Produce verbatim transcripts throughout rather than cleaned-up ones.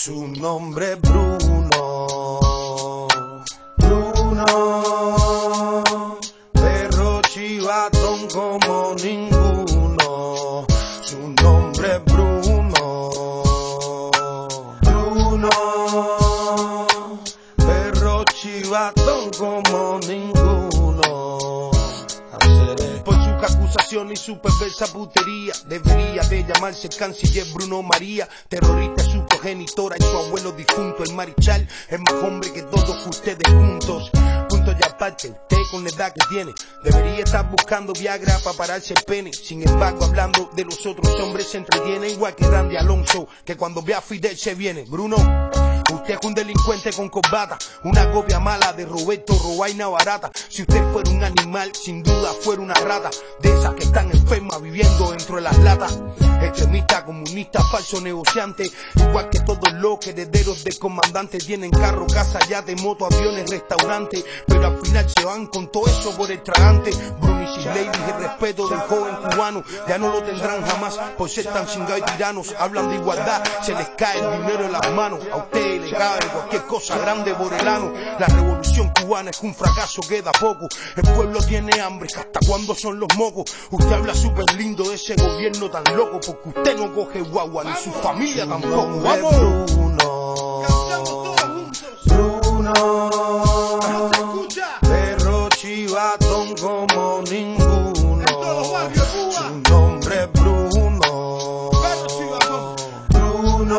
Su nombre es Bruno, Bruno, perro chivatón como ninguno. Su nombre es Bruno, Bruno, perro chivatón como ninguno. Por sus acusaciones y su perversa putería, debería de llamarse el canciller Bruno María. Terrorista su progenitora y su abuelo difunto. El marichal es más hombre que todos ustedes juntos. Punto y aparte, usted con la edad que tiene debería estar buscando Viagra para pararse el pene. Sin embargo, hablando de los otros hombres se entretiene, igual que Randy Alonso, que cuando ve a Fidel se viene. Bruno, usted es un delincuente con corbata, una copia mala de Roberto Robaina barata. Si usted fuera un animal, sin duda fuera una rata, de esas que están enfermas viviendo dentro de las latas. Extremista, comunista, falso negociante, igual que todos los herederos del comandante. Tienen carro, casa, yate, moto, aviones, restaurantes, pero al final se van con todo eso por el tragante. Bruno y sus ladies, el respeto del joven cubano ya no lo tendrán jamás por ser tan chingados y tiranos. Hablan de igualdad, se les cae el dinero en las manos. A usted le cabe cualquier cosa grande por el ano. La revolución cubana es un fracaso, queda poco. El pueblo tiene hambre, ¿hasta cuándo son los mocos? Usted habla súper lindo de ese gobierno tan loco, porque usted no coge guagua ni su familia tampoco. ¡Vamos! Bruno, Bruno, perro chivatón como ninguno. Su nombre es Bruno, Bruno,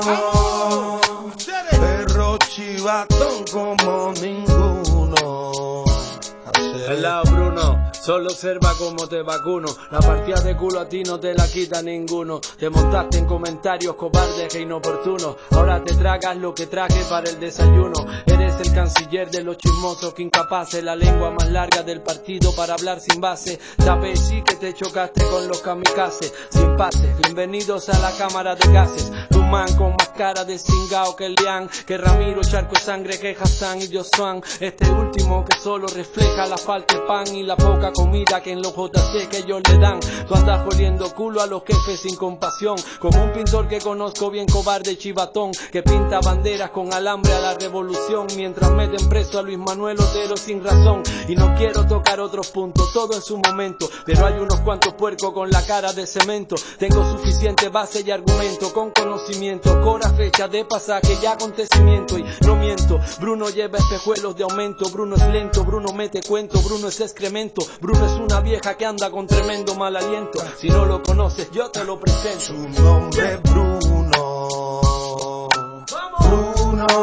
perro chivatón como ninguno. Al lado Bruno, solo observa cómo te vacuno. La partida de culo a ti no te la quita ninguno. Te montaste en comentarios cobardes e inoportunos. Ahora te tragas lo que traje para el desayuno. Eres el canciller de los chismosos que incapaces. La lengua más larga del partido para hablar sin base. Sabes sí que te chocaste con los kamikazes. Sin pases, bienvenidos a la cámara de gases. Tu man con más cara de cingao que Lian, que Ramiro, charco de sangre que Hassan y Josuan. Este último que solo refleja la falta de pan y la poca comida que en los J C que ellos le dan. Tú andas oliendo culo a los jefes sin compasión, como un pintor que conozco bien, cobarde y chivatón, que pinta banderas con alambre a la revolución, mientras meten preso a Luis Manuel Otero sin razón. Y no quiero tocar otros puntos, todo en su momento, pero hay unos cuantos puercos con la cara de cemento. Tengo suficiente base y argumento, con conocimiento, cora fecha de pasaje y acontecimiento. Y no miento, Bruno lleva espejuelos de aumento. Bruno es lento, Bruno mete cuento, Bruno es excremento. Bruno es una vieja que anda con tremendo mal aliento. Si no lo conoces, yo te lo presento. Su nombre es Bruno, Bruno,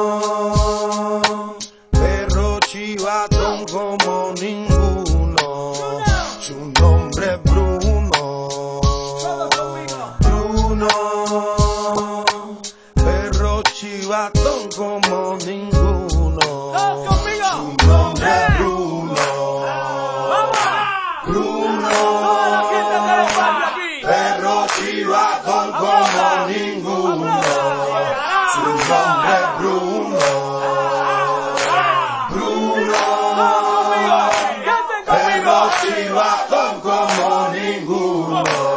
perro chivatón como ninguno. Su nombre es Bruno, Bruno, perro chivatón como ninguno. Su nombre es Bruno, Bruno, perro chivatón como ninguno. Su nombre es Bruno, Bruno, perro chivatón como ninguno.